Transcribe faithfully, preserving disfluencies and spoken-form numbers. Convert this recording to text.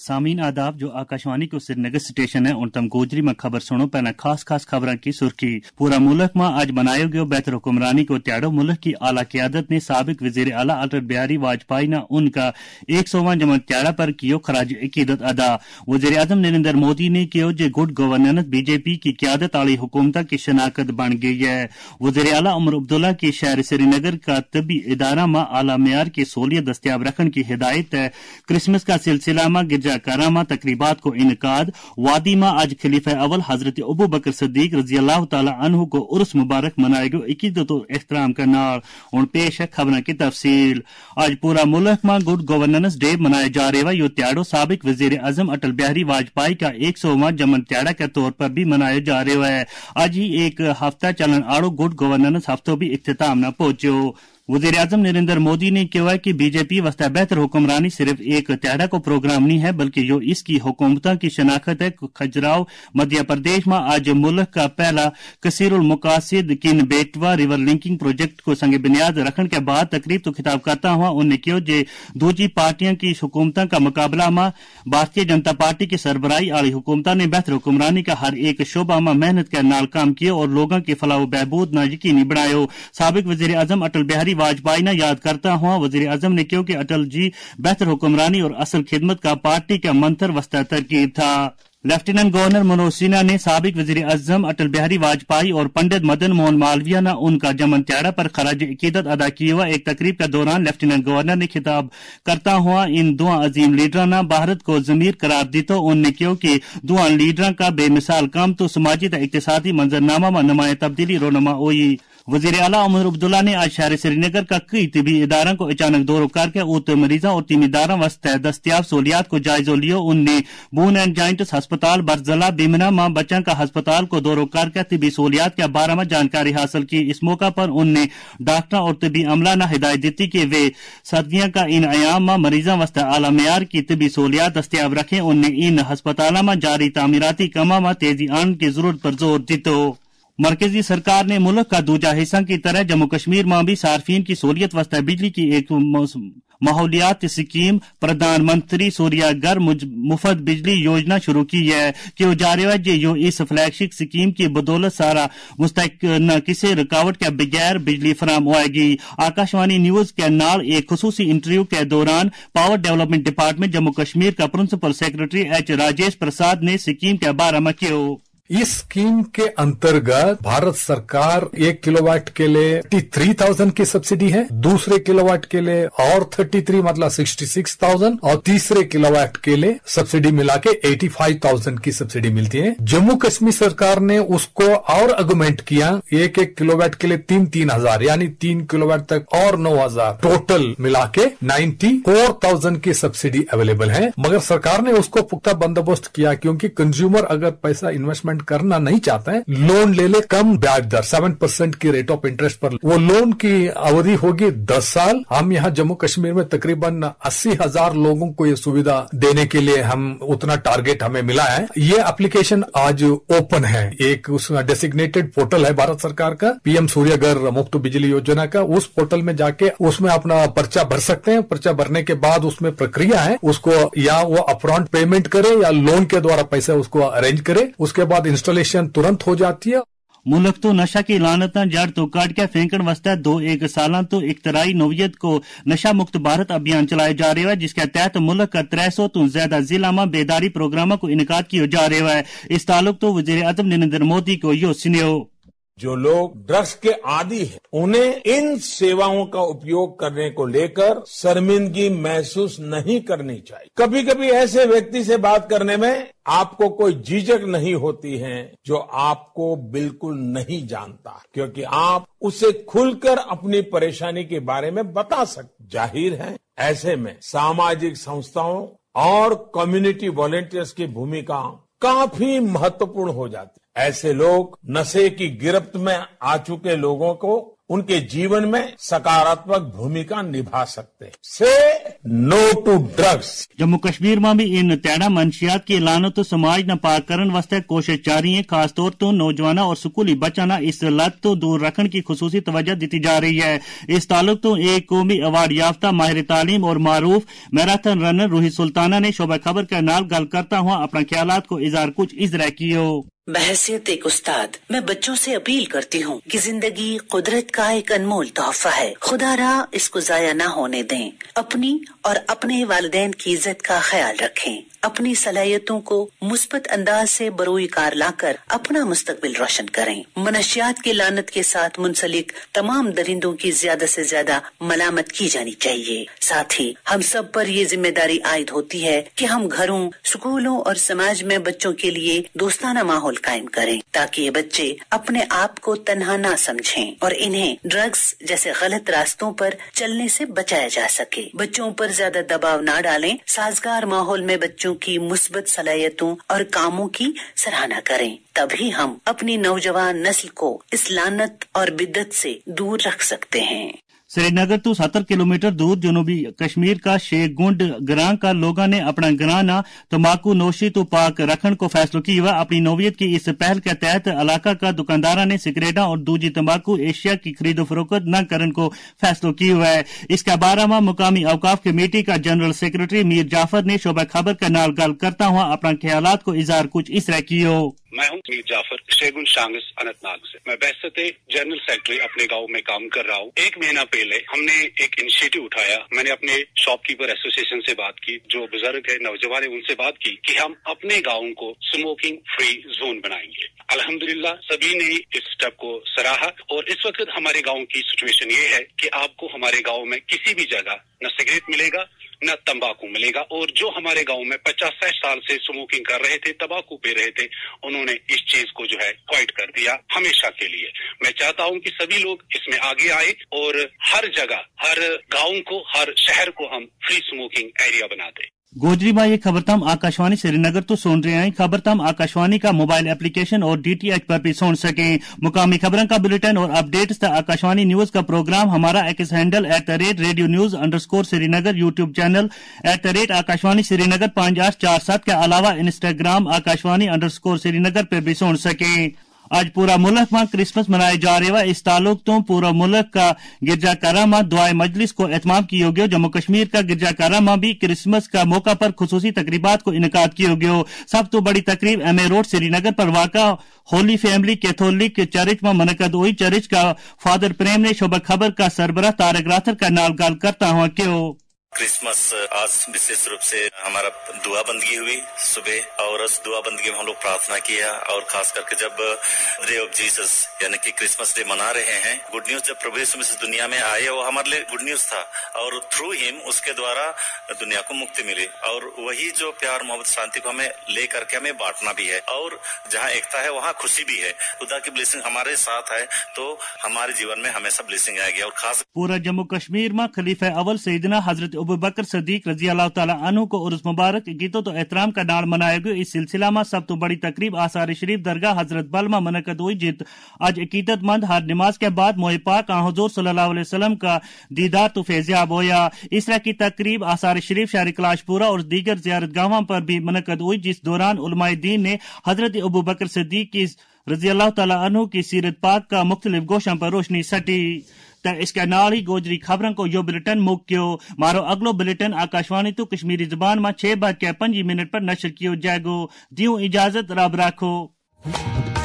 सामीन आदाब जो आकाशवाणी को श्रीनगर स्टेशन है उन तम गोजरी में खबर सुनो पहना खास खास खबरों की सुर्खी। पूरा मुल्क में आज मनायो गयो बेहतर हुक्मरानी को त्याड़ो। मुल्क की आला क़यादत ने साबिक वज़ीर आला अटल बिहारी वाजपेयी ने उनका एक सौवां जमन त्याड़ा पर कियो खराज अकीदत अदा। वज़ीर आज़म नरेंद्र मोदी ने कियो जे गुड गवर्नेंस बीजेपी की क़यादत वाली हुकूमत की शनाख्त बन गई है। वज़ीर आला उमर अब्दुल्ला के शहर श्रीनगर का तबी इदारा में आला मेयार की सहूलियत दस्तियाब रखने की हिदायत है। क्रिसमस का सिलसिला में गिरजाघरों में तकरीबात को इनकाद। वादी में आज खलीफा अव्वल हजरत अबू बकर सिद्दीक रजी अल्लाह तआला अन्हु को उर्स मुबारक मनाए गयो। अकीदत और एहतराम का नाल और पेश है खबरों की तफसील। आज पूरा मुल्क में गुड गवर्नेंस डे मनाया जा रहा है। यो त्याड़ो साबिक वज़ीर आज़म अटल बिहारी वाजपेयी का एक सौवां जमन त्याड़ा के तौर पर भी मनाया जा रहा है। आज ही एक हफ्ता चलन आड़ो गुड गवर्नेंस हफ्तों भी इख्तिताम न पहुंचो। वज़ीर आज़म नरेंद्र मोदी ने कहा है कि बीजेपी वास्ते बेहतर हुक्मरानी सिर्फ एक त्याड़ा को प्रोग्राम नहीं है बल्कि यो इसकी हुकूमत की शनाख्त है। खजुराहो मध्य प्रदेश में आज मुल्क का पहला कसीरुल मुकासिद किन बेटवा रिवर लिंकिंग प्रोजेक्ट को संग बुनियाद रखने के बाद तकरीब तो खिताब करता हुआ उन्होंने कहा जे दूजी पार्टियों की हुकूमत का मुकाबला में भारतीय जनता पार्टी की सरबराही वाली हुकूमत ने बेहतर हुक्मरानी का हर एक शोबा में मेहनत के नाल काम किया और लोगों की फलाह बहबूद न यकीनी बनायो। साबिक वज़ीर आज़म अटल बिहारी वाजपेयी ने याद करता हुआ वज़ीर आज़म ने कहा कि अटल जी बेहतर हुक्मरानी और असल खिदमत का पार्टी का मंत्र वस्ता तरकीब था। लेफ्टिनेंट गवर्नर मनोज सिन्हा ने साबिक वज़ीर आज़म अटल बिहारी वाजपेयी और पंडित मदन मोहन मालवीय ने उनका जमन त्याड़ा पर खराज अकीदत अदा किया हुआ। एक तकरीब के दौरान लेफ्टिनेंट गवर्नर ने खिताब करता हुआ इन दो अजीम लीडरों ने भारत को ज़मीर करार दी तो उन्होंने कहा कि दो लीडरों का बेमिसाल काम तो समाजी व इक़्तिसादी मंजरनामा में नुमाया तब्दीली रोनमा हुई। वज़ीर आला उमर अब्दुल्ला ने आज शहर श्रीनगर का कई तिबी इदारों को अचानक दौरा करके उत मरीजों और तीमिदारों वास्ते दस्तियाब सहूलियात को जायजा लियो। उनने बून एंड जॉइंट्स अस्पताल बरजला बिमना मां बच्चों का अस्पताल को दौरा करके तिबी सहूलियात के बारे में जानकारी हासिल की। इस मौका पर उनने डॉक्टरों और तिबी अमला ने हिदायत दी कि वे सर्दियों का इन अयाम में मरीजों वास्ते आला मेयार की तिबी सहूलियात दस्तियाब रखें। उनने इन अस्पतालों में जारी तामीराती कामों में तेजी आने की जरूरत पर जोर दिया। मरकजी सरकार ने मुल्क का दूजा हिस्सा की तरह जम्मू कश्मीर में भी सार्फिन की सहूलियत वास्ते बिजली की एक माहौलियात स्कीम प्रधानमंत्री सूर्या घर मुफ्त बिजली योजना शुरू की है कि जा रहा है जो इस फ्लैगशिप स्कीम की बदौलत सारा मुस्तक न किसी रुकावट के बगैर बिजली फराम होगी। आकाशवाणी न्यूज के नाल एक खुसूसी इंटरव्यू के दौरान power development department Jammu Kashmir का principal secretary H Rajesh Prasad ने स्कीम के बारे में किया। इस स्कीम के अंतर्गत भारत सरकार एक किलोवाट के लिए तैंतीस हज़ार की सब्सिडी है, दूसरे किलोवाट के लिए और तैंतीस मतलब छियासठ हज़ार और तीसरे किलोवाट के लिए सब्सिडी मिला के पचासी हज़ार की सब्सिडी मिलती है। जम्मू कश्मीर सरकार ने उसको और अगुमेंट किया, एक एक किलोवाट के लिए तीन तीन हजार यानी तीन किलोवाट तक और नौ हजार टोटल मिला के चौरानवे हज़ार की सब्सिडी अवेलेबल है। मगर सरकार ने उसको पुख्ता बंदोबस्त किया क्योंकि कंज्यूमर अगर पैसा इन्वेस्टमेंट करना नहीं चाहता है, लोन ले ले कम ब्याज दर सात परसेंट की रेट ऑफ इंटरेस्ट पर, वो लोन की अवधि होगी दस साल। हम यहाँ जम्मू कश्मीर में तकरीबन अस्सी हजार लोगों को ये सुविधा देने के लिए हम उतना टारगेट हमें मिला है। ये एप्लीकेशन आज ओपन है, एक उस डेसिग्नेटेड पोर्टल है भारत सरकार का पीएम सूर्य घर मुफ्त बिजली योजना का। उस पोर्टल में जाके उसमें अपना पर्चा भर सकते हैं। पर्चा भरने के बाद उसमें प्रक्रिया है, उसको या वो अपफ्रंट पेमेंट करे या लोन के द्वारा पैसा उसको अरेंज करे, उसके बाद इंस्टॉलेशन तुरंत हो जाती है। मुल्क तो नशा की लानत जड़ तो काट के फेंकण वास्ते दो एक साल तो इख्तराई नोवियत को नशा मुक्त भारत अभियान चलाया जा रहा है, जिसके तहत मुल्क का त्रै सौ तो ज्यादा जिला में बेदारी प्रोग्रामों को इनकाद किया जा रहा है। इस ताल्लुक तो वज़ीर आज़म नरेंद्र मोदी को यो सुनियो। जो लोग ड्रग्स के आदी हैं, उन्हें इन सेवाओं का उपयोग करने को लेकर शर्मिंदगी महसूस नहीं करनी चाहिए। कभी कभी ऐसे व्यक्ति से बात करने में आपको कोई झिझक नहीं होती है जो आपको बिल्कुल नहीं जानता, क्योंकि आप उसे खुलकर अपनी परेशानी के बारे में बता सकते। जाहिर है ऐसे में सामाजिक संस्थाओं और कम्युनिटी वॉलंटियर्स की भूमिका काफी महत्वपूर्ण हो जाती है। ऐसे लोग नशे की गिरफ्त में आ चुके लोगों को उनके जीवन में सकारात्मक भूमिका निभा सकते हैं। Say no to drugs. Jammu Kashmir में भी इन तैड़ा मंशियात की लानत तो समाज न पाक करन वास्ते कोशिश जारी है। खास तौर तो नौजवाना और स्कूली बच्चा इस लत तो दूर रखने की खुसूसी तवज्जो दी जा रही है। इस ताल्लुक तो एक कौमी अवार्ड याफ्ता माहिर तालीम और मारूफ मैराथन रनर रूही सुल्ताना ने शोबा खबर के नाल गल करता हुआ अपना ख्यालात को इजहार कुछ इस तरह कियो। बहैसियत एक उस्ताद मैं बच्चों से अपील करती हूँ कि जिंदगी कुदरत का एक अनमोल तोहफा है। खुदारा इसको जाया न होने दें। अपनी और अपने वालिदैन की इज्जत का ख्याल रखें। अपनी सलाहियतों को मुस्बत अंदाज से बरोई कार लाकर अपना मुस्तकबिल रोशन करें। मनशियात की लानत के साथ मुंसलिक तमाम दरिंदों की ज्यादा से ज्यादा मलामत की जानी चाहिए। साथ ही हम सब पर ये जिम्मेदारी आयद होती है कि हम घरों, स्कूलों और समाज में बच्चों के लिए दोस्ताना माहौल कायम करें ताकि ये बच्चे अपने आप को तन्हा ना समझें और इन्हें ड्रग्स जैसे गलत रास्तों पर चलने से बचाया जा सके। बच्चों पर ज्यादा दबाव ना डालें। साजगार माहौल में बच्चों की मुस्बत सलाहियतों और कामों की सराहना करें। तभी हम अपनी नौजवान नस्ल को इस लानत और बिद्दत से दूर रख सकते हैं। श्रीनगर तो सत्तर किलोमीटर दूर जनूबी कश्मीर का शेखगुंड ग्रां का लोगों ने अपना ग्रां ना तंबाकू नोशी तो पाक रखन को फैसलो की हुआ। अपनी नौवियत की इस पहल के तहत इलाका का दुकानदारा ने सिगरेटा और दूजी तंबाकू एशिया की खरीदो फरोख्त न करने को फैसलो की हुआ है। इसके बारे में मुकामी अवकाफ कमेटी का जनरल सेक्रेटरी मीर जाफर ने शोबा खबर का नाल गल करता हुआ अपना ख्यालात को इजहार कुछ इस तरह कियो। मैं हूँ मीर जाफर शेगुन शांगस अनंतनाग से। मैं बहसते जनरल सेक्रेटरी अपने गांव में काम कर रहा हूँ। एक महीना पहले हमने एक इनिशिएटिव उठाया। मैंने अपने शॉपकीपर एसोसिएशन से बात की, जो बुजुर्ग है नौजवान है, उनसे बात की कि हम अपने गाँव को स्मोकिंग फ्री जोन बनाएंगे। अल्हम्दुलिल्लाह सभी ने इस स्टेप को सराहा और इस वक्त हमारे गाँव की सिचुएशन ये है कि आपको हमारे गाँव में किसी भी जगह न सिगरेट मिलेगा न तंबाकू मिलेगा। और जो हमारे गांव में पचास साठ साल से स्मोकिंग कर रहे थे, तंबाकू पी रहे थे, उन्होंने इस चीज को जो है क्वाइट कर दिया हमेशा के लिए। मैं चाहता हूं कि सभी लोग इसमें आगे आए और हर जगह, हर गांव को, हर शहर को हम फ्री स्मोकिंग एरिया बना दें। गोजरी में ये खबरतम आकाशवाणी श्रीनगर तो सुन रहे हैं। खबरतम आकाशवाणी का मोबाइल एप्लीकेशन और डीटीएच पर भी सुन सके। मुकामी खबरों का बुलेटिन और अपडेट्स आकाशवाणी न्यूज का प्रोग्राम हमारा X handle at the rate radio news underscore Srinagar, YouTube channel at the rate Akashvani Srinagar पाँच आठ चार सात के अलावा इंस्टाग्राम आकाशवाणी अंडरस्कोर श्रीनगर पर भी सुन सके। आज पूरा मुल्क में क्रिसमस मनाए जा रहे हैं। इस ताल्लुक तो पूरा मुल्क का गिरजाघर में दुआए मजलिस को एहतमाम किया गया। जम्मू कश्मीर का गिरजाघर में भी क्रिसमस का मौका पर खुसूसी तकरीबात को इनकाद किया गया। सब तो बड़ी तकरीब एम ए रोड श्रीनगर पर वाक़ा होली फैमिली कैथोलिक चर्च में मनकद हुई। चर्च का फादर प्रेम ने शोबा खबर का सरबराह तारक राथर का नाल गाल करता हुआ क्यों क्रिसमस आज विशेष रूप से हमारा दुआ बंदगी हुई सुबह, और उस दुआ बंदगी में हम लोग प्रार्थना किया। और खास करके जब डे ऑफ जीसस यानी कि क्रिसमस डे मना रहे हैं, गुड न्यूज जब प्रभु यीशु मसीह दुनिया में आए वो हमारे लिए गुड न्यूज था, और थ्रू हिम उसके द्वारा दुनिया को मुक्ति मिली। और वही जो प्यार मोहब्बत शांति को हमें ले करके हमें बांटना भी है, और जहाँ एकता है वहाँ खुशी भी है। खुदा की ब्लेसिंग हमारे साथ है तो हमारे जीवन में हमेशा ब्लेसिंग आएगी। और खास पूरा जम्मू कश्मीर में खलीफा अव्वल सैयदना हजरत अबू बकर सदीक रजी अल्लाह तआला अन्हु को उर्स मुबारक गीतो तो एहतराम का नाल मनाया गया। इस सिलसिला में सब तो बड़ी तकरीब आसार शरीफ दरगाह हजरत बल में मनकद हुई, जित आज अकीदतमंद हर नमाज के बाद मोए पाक हुजूर सल्लल्लाहु अलैहि वसल्लम का दीदार तो फैज़याब होया। इस तरह की तकरीब आसार शरीफ, शहर कलाशपुरा और दीगर जियारतगाहों पर भी मनकद हुई, जिस दौरान उलमाए दीन ने हजरत अबू बकर सदीक की रजी अल्लाह तआला अन्हु की सीरत पाक का मुख्तलिफ गोशों पर रोशनी सटी। इसके नाल ही गोजरी खबरों को यो बुलेटिन मुक्यो। मारो अगलो बुलेटिन आकाशवाणी तो कश्मीरी जुबान में छह बज के पंजी मिनट पर नशर कियो जाएगो। दियो इजाजत, रब राखो।